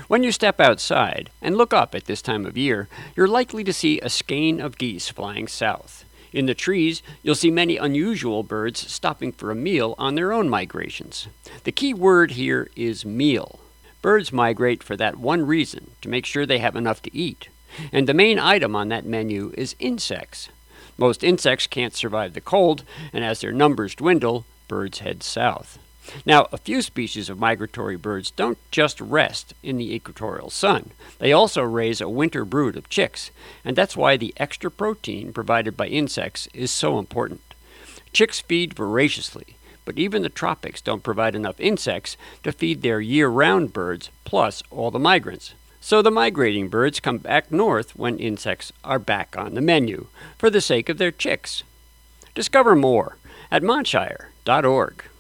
When you step outside and look up at this time of year, you're likely to see a skein of geese flying south. In the trees, you'll see many unusual birds stopping for a meal on their own migrations. The key word here is meal. Birds migrate for that one reason, to make sure they have enough to eat. And the main item on that menu is insects. Most insects can't survive the cold, and as their numbers dwindle, birds head south. Now, a few species of migratory birds don't just rest in the equatorial sun. They also raise a winter brood of chicks, and that's why the extra protein provided by insects is so important. Chicks feed voraciously, but even the tropics don't provide enough insects to feed their year-round birds, plus all the migrants. So the migrating birds come back north when insects are back on the menu, for the sake of their chicks. Discover more at montshire.org.